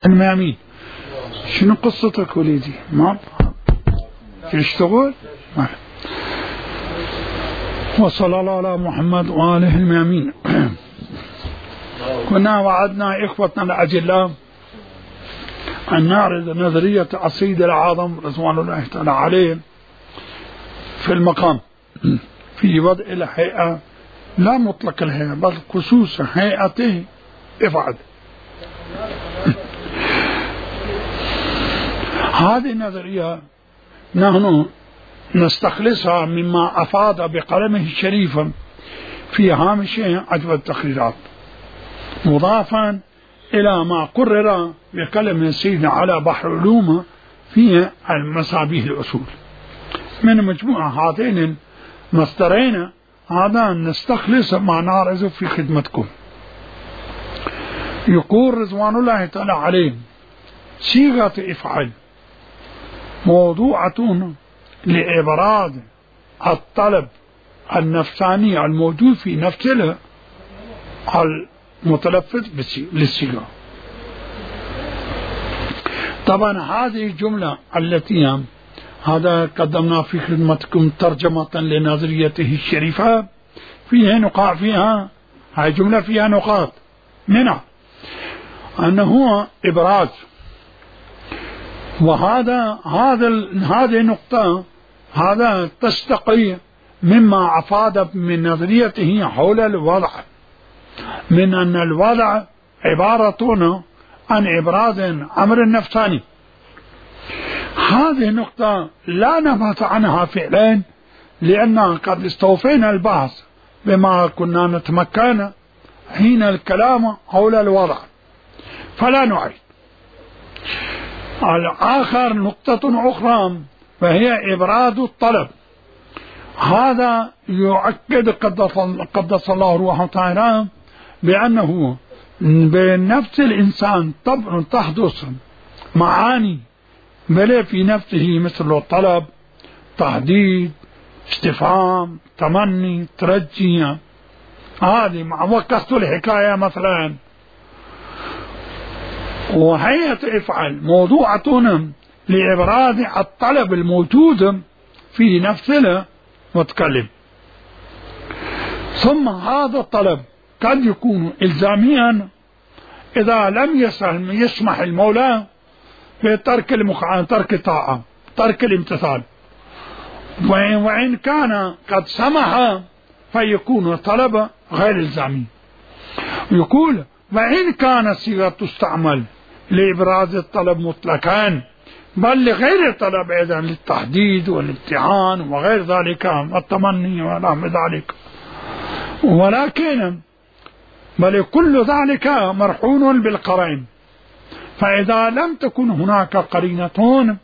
الميامين. شنو قصتك وليدي؟ ما تشتغل؟ وصلى الله على محمد وآله الميامين. كنا وعدنا إخوتنا الأجلاء أن نعرض نظرية السيد الأعظم رضوان الله تعالى عليه في المقام في وضع الهيئة، لا مطلق الهيئة بل خصوص هيئته افعل. هذه النظرية نحن نستخلصها مما أفاد بقلمه الشريف في هامش عجب التقريرات، مضافا إلى ما قرر بكلمة سيدنا على بحر العلوم في المصابيح الأصول. من مجموعة هاتين المصدرين هذا نستخلص ما نعرض في خدمتكم. يقول رضوان الله تعالى عليه: صيغة افعل موضوعة لإبراز الطلب النفساني الموجود في نفس المتلفظ للصيغة. طبعا هذه الجملة التي هذا قدمنا في خدمتكم ترجمة لنظريته الشريفة فيها نقاط، فيها هاي جملة فيها نقاط، منها أنه إبراز، هذه النقطة هذا تستقي مما أفاد من نظريته حول الوضع، من أن الوضع عبارة عن إبراز أمر نفساني. هذه النقطة لا نبحث عنها فعلا، لأننا قد استوفينا البحث بما كنا نتمكن حين الكلام حول الوضع، فلا نعيد. الآخر نقطة أخرى وهي إبراز الطلب. هذا يؤكد قدس الله روحه تعالى بأنه بنفس الإنسان طبعا تحدث معاني بل في نفسه مثل الطلب، تهديد، استفهام، تمني، ترجي. هذه مع وقت الحكاية مثلا. وهيئة افعل موضوعة لإبراز الطلب الموجود في نفس المتكلم. ثم هذا الطلب قد يكون إلزاميا إذا لم يسمح المولى بترك ترك الطاعة، ترك الامتثال، وإن كان قد سمح فيكون طلب غير إلزامي. يقول: وإن كان الصيغة تستعمل لإبراز الطلب مطلقا بل لغير الطلب أيضا، للتحديد والامتحان وغير ذلك والتمني ونحو ذلك، ولكن بل كل ذلك مرحون بالقرائن. فإذا لم تكن هناك قرينة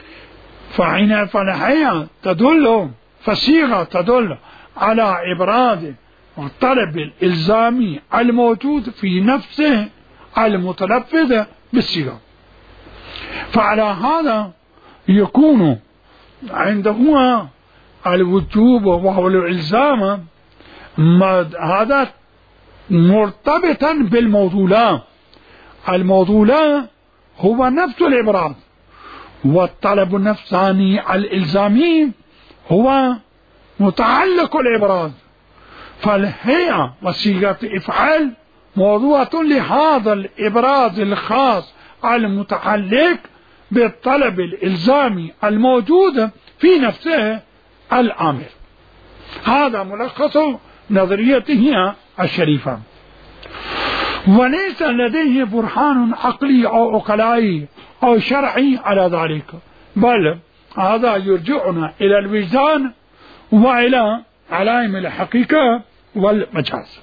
فالحياة تدل، فالصيغة تدل على إبراز الطلب الإلزامي الموجود في نفسه المتلفظ بالصيغة. فعلى هذا يكون عنده الوجوب وهو الإلزام هذا مرتبطا بالموضوع. الموضوع هو نفس الإبراز، والطلب النفساني الإلزامي هو متعلق الإبراز. فالهيئة وصيغة افعال موضوعة لهذا الإبراز الخاص المتعلق بالطلب الإلزامي الموجود في نفسه الآمر. هذا ملخص نظريته الشريفة، وليس لديه برهان عقلي أو عقلائي أو شرعي على ذلك، بل هذا يرجعنا إلى الوجدان وإلى علائم الحقيقة والمجاز.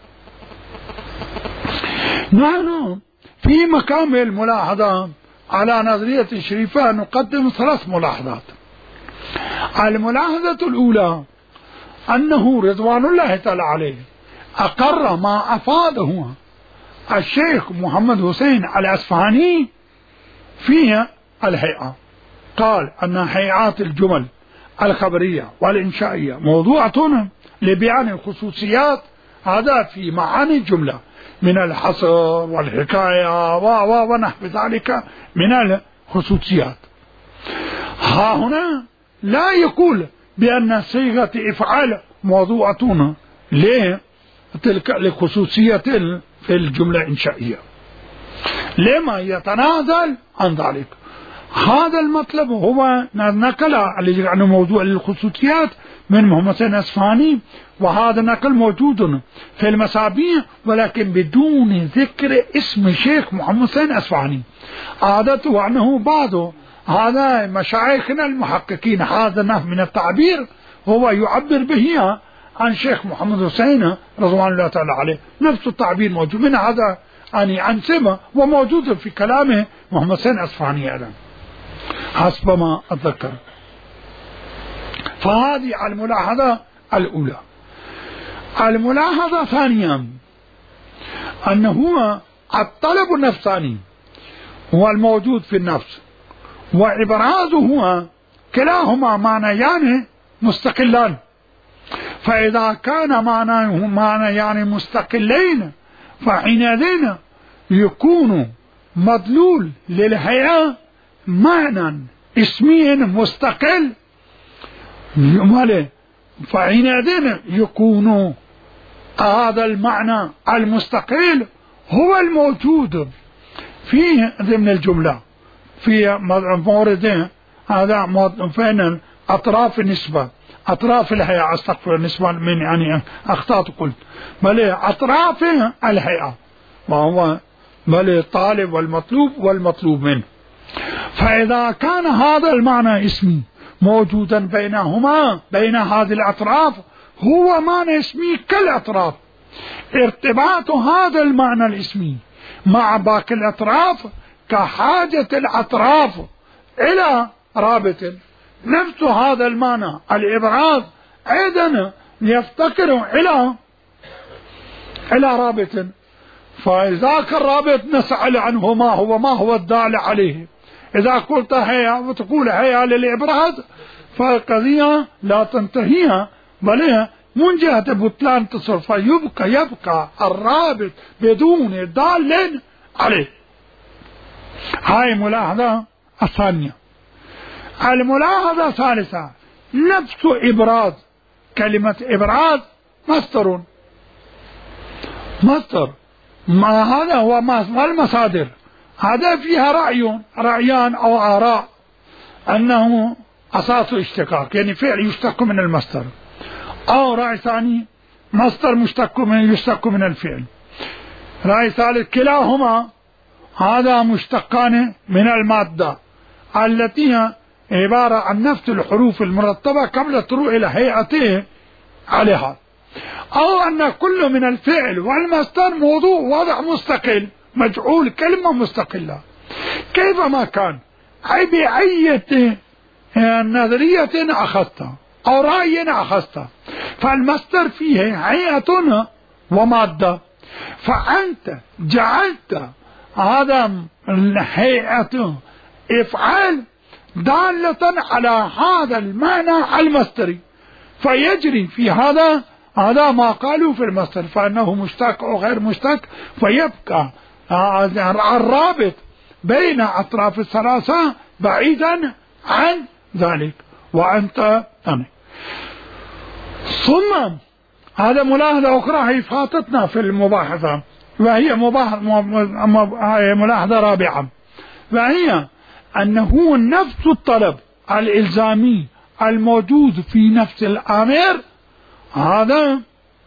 نحن في مقام الملاحظة على نظرية الشريفة نقدم 3 ملاحظات. الملاحظة الأولى أنه رضوان الله تعالى عليه أقر ما أفاده الشيخ محمد حسين الأصفهاني في الهيئة. قال أن هيئات الجمل الخبرية والإنشائية موضوعة لبيان الخصوصيات، هذا في معاني الجملة، من الحصر والحكاية ونحو ذلك من الخصوصيات. ها هنا لا يقول بأن صيغة إفعال موضوعة لتلك الخصوصية في الجملة الإنشائية، لما يتنازل عن ذلك. هذا المطلب هو نقل عن موضوع الخصوصيات من محمد حسين الأصفهاني، وهذا نقل موجود في المسابيع ولكن بدون ذكر اسم شيخ محمد حسين الأصفهاني. عادته أنه بعض هذا مشايخنا المحققين هذا نوع من التعبير هو يعبر به عن شيخ محمد حسين رضوان الله تعالى عليه، نفس التعبير موجود من هذا يعني عن سمة وموجود في كلامه محمد حسين الأصفهاني أيضا حسب ما أتذكر. فهذه الملاحظة الأولى. الملاحظة الثانية أنه الطلب النفساني هو الموجود في النفس وإبرازه كلاهما معنيان مستقلان، فإذا كان معنيان مستقلين فحينئذ يكون مدلول للهيئة معنى اسمي مستقل، فحينئذ يكون هذا المعنى المستقل هو الموجود في ضمن الجملة في مورد هذا فين أطراف النسبة، أطراف الهيئة، أستغفر النسبة من يعني أخطأت قلت بل أطراف الهيئة، وهو بل الطالب والمطلوب منه. فإذا كان هذا المعنى اسمي موجودا بينهما بين هذه الأطراف هو معنى اسمي كالأطراف، ارتباط هذا المعنى الاسمي مع باقي الأطراف كحاجة الأطراف إلى رابط. نفس هذا المعنى الإبراز أيضا يفتقر إلى رابط، فذاك الرابط نسأل عنه ما هو الدال عليه. إذا قلت هيا وتقول هيا للإبراز فالقضية لا تنتهيها بل من جهة بطلان تصل، فيبقى الرابط بدون دال عليه. هاي ملاحظة الثانية. الملاحظة الثالثة نفس إبراز، كلمة إبراز مصدر ما هذا هو المصادر، هذا فيها رأيان أو آراء أنه أساس اشتقاق يعني فعل يشتق من المصدر، أو رأي ثاني مصدر يشتق من الفعل. رأي ثالث كلاهما هذا مشتقان من المادة التي هي عبارة عن نفس الحروف المرتبة قبل طلوع إلى هيئته عليها، أو أن كل من الفعل والمصدر موضوع وضع مستقل مجعول كلمة مستقلة كيفما كان، أي بأية نظرية أخذتها أو رأي أخذتها، فالمصدر فيه هيئة ومادة، فأنت جعلت هذا الهيئة إفعال دالة على هذا المعنى المصدري، فيجري في هذا ما قالوا في المصدر فإنه مشتق أو غير مشتق، فيبقى الرابط بين أطراف الثلاثة بعيدا عن ذلك وأنت ثاني. ثم هذا ملاحظة أخرى هي فاتتنا في المباحثة، وهي ملاحظة رابعة، وهي أنه نفس الطلب الإلزامي الموجود في نفس الآمر هذا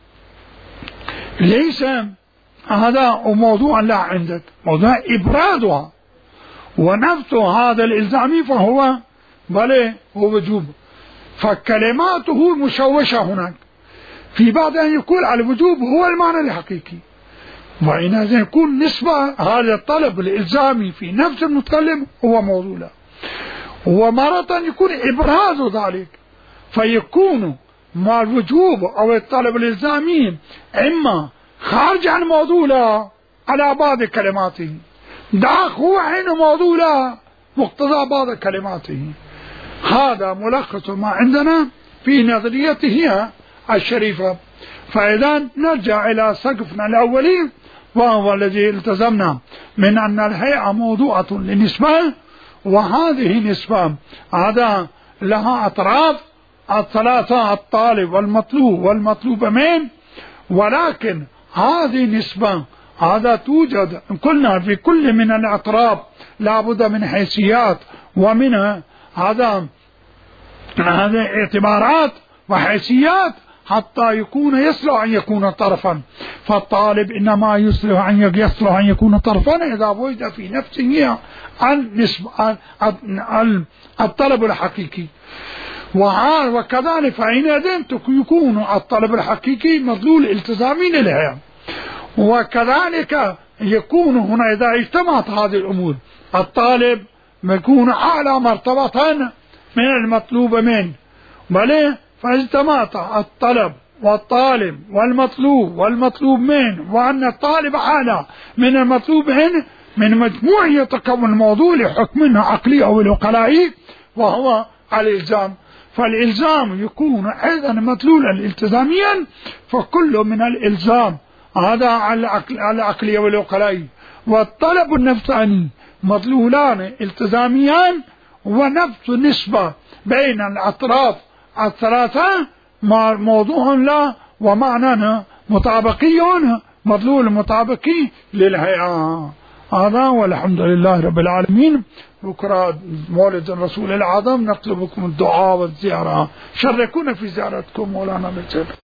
ليس هذا موضوع لا عندك، موضوع إبرادها، ونفس هذا الإلزامي فهو بل هو وجوب، فكلماته مشوشة هناك، في بعض أن يقول الوجوب هو المعنى الحقيقي، وإن يكون نسبة هذا الطلب الإلزامي في نفس المتكلم هو موضوع له، ومرة يكون إبراز ذلك فيكون مع الوجوب أو الطلب الإلزامي إما خارج عن موضوع على بعض كلماته، داخل عن موضوع مقتضى بعض كلماته. هذا ملخص ما عندنا في نظريته الشريفة. فإذا نرجع إلى سقفنا الأولي وهو الذي التزمنا من أن الهيئة موضوعة لنسبة، وهذه نسبة هذا لها أطراف الثلاثة: الطالب والمطلوب والمطلوب منه. ولكن هذه نسبة هذا توجد قلنا في كل من الأطراف لابد من حيثيات ومن هذا اعتبارات وحيثيات حتى يصلح أن يكون طرفا. فالطالب إنما يصلح أن يكون طرفا إذا وجد في نفسه الطلب الحقيقي. وكذلك فحينئذ يكون الطلب الحقيقي مدلول التزامي للهيئة. وكذلك يكون هنا إذا اجتمعت هذه الأمور الطالب يكون أعلى مرتبة من المطلوب منه، بل فاجتمعت الطلب والطالب والمطلوب والمطلوب منه، وأن الطالب أعلى من المطلوب منه، من مجموع يتكون الموضوع لحكم عقلي أو العقلائي وهو الإلزام. فالإلزام يكون أيضا مدلولا التزاميا، فكل من الإلزام هذا العقلي والعقلائي والطلب النفساني مدلولان التزاميان، ونفس النسبة بين الأطراف الثلاثة موضوع لا ومعنى مطابقي مدلول مطابقي للهيئة. هذا والحمد لله رب العالمين. بكرة مولد الرسول الأعظم، نطلبكم الدعاء والزيارة، شاركونا في زيارتكم مولانا بالخير.